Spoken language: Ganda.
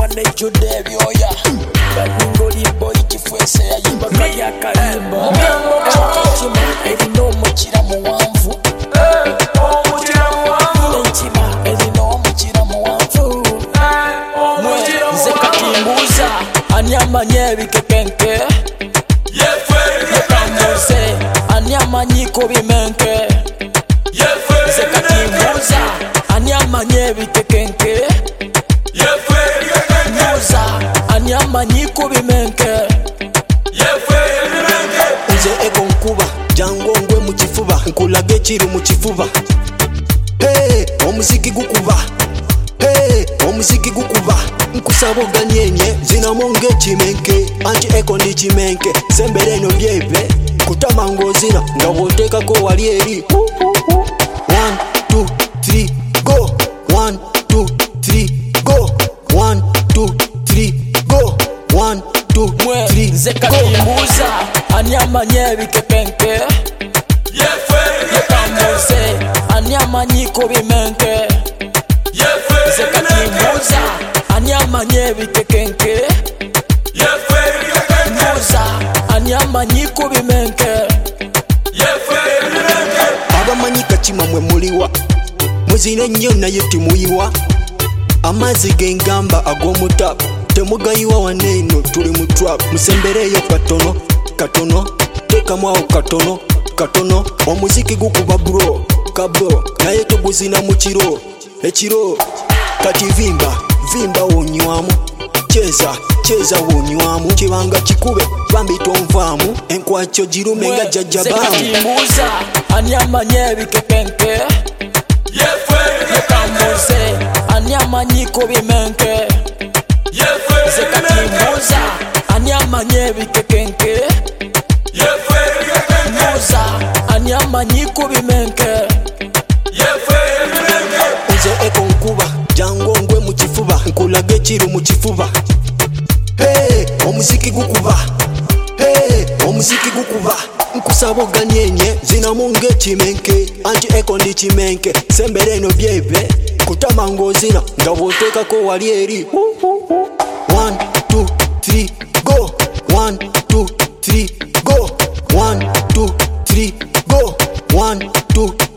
Mwana ejjudde ebyoya Baningoli boy kifwese yayimba kali akalimba Ekima erina omukira muwanvu Ekima erina omukira muwanvu Nze kati mbuuza ani amanyi ebikekenke Yekambuuze ani amanyiko bimenke Nze kati mbuuza ani amanyi ebikekenke Mbuuza ani amanyi ku bimenke Nze eko nkuba jangu ngwe mu kifuba nkulaga ekiri mu kifuba omuziki gukuba omuziki gukuba nkusaba oganyenye zinamu ng'ekimenke anti eko ndi kimenke sembera eno byebe kutama ng'ozina nga bw'oteekako wali eri 1 2 3 go 1 2 3 go 1 2 3 go 1 2 3 Nze kati mbuuza ani amanyi ebikekenke Yekambuuze ani amanyi ku bimenke Nze kati mbuuza ani amanyi ebikekenke Mbuuza ani amanyi ku bimenke abamanyi kakima mwe muliwa muzina ennyo naye timuyiwa amazzi g'engamba ag'omutapu temugayiwa waneeno tuli mu trap musembereeyo katono katono teekamu awo katono katono omuziki gukuba bro kabro naye tuguzina mu kiro ekiro kati vimba vimba wonywamu cheza cheza wonywamu kibanga kikube bambi tonvaamu enkwakyo girume nga jjajjabaamu Nze kati mbuuza ani amanyi ebikekenke Yekambuuze ani amanyi ku bimenke Nze kati mbuuza ani amanyi ebikekenke Mbuuza ani amanyi ku bimenke Nze eko nkuba jangu ngwe mu kifuba nkulaga ekiri mu kifuba omuziki gukuba omuziki gukuba nkusaba oganyenye zinamu ng'ekimenke anti eko ndi kimenke sembera eno byebe kutama ng'ozina nga bw'oteekako wali eri 1 2 3 go 1 2 3 go 1 2 3 go 1 2